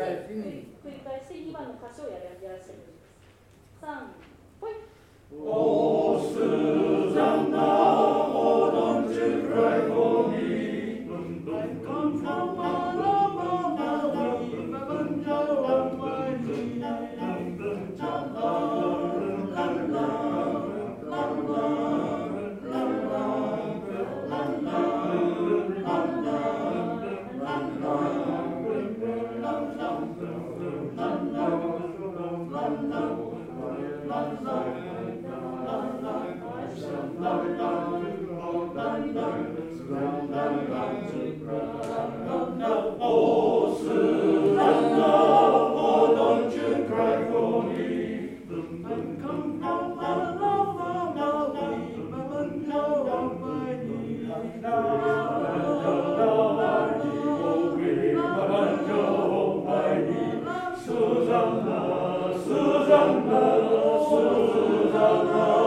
繰り返して2番の歌詞をやらせていただきます。3、ほい。 Oh, Susanna, oh, don't you cry for me. I've come from Alabama, we've on my knee. La la, la Oh, Susanna, oh, don't you cry for me. I've come from Alabama, we've on my knee. Susanna, Susanna, Susanna.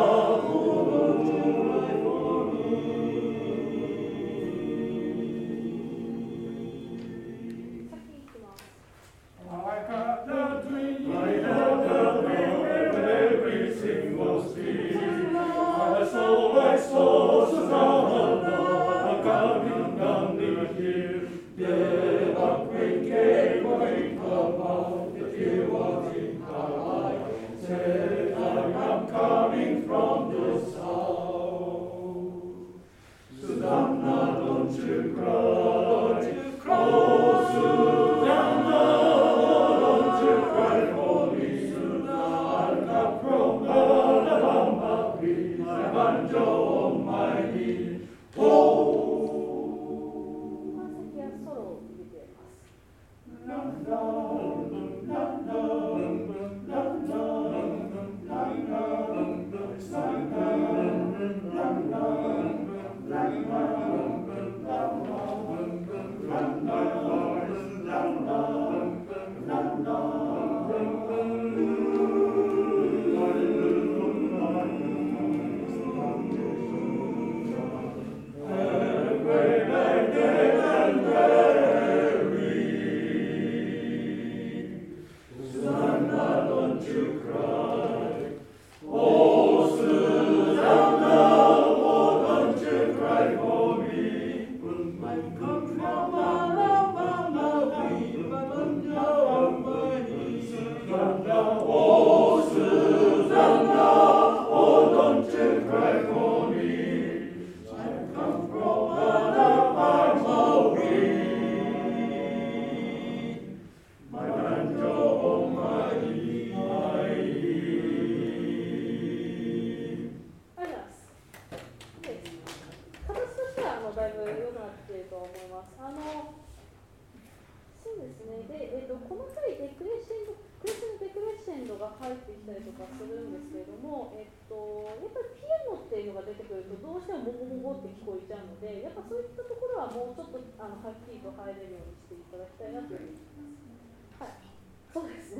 はっきりと入れるようにしていただきたいなと思います。はい、そうですね。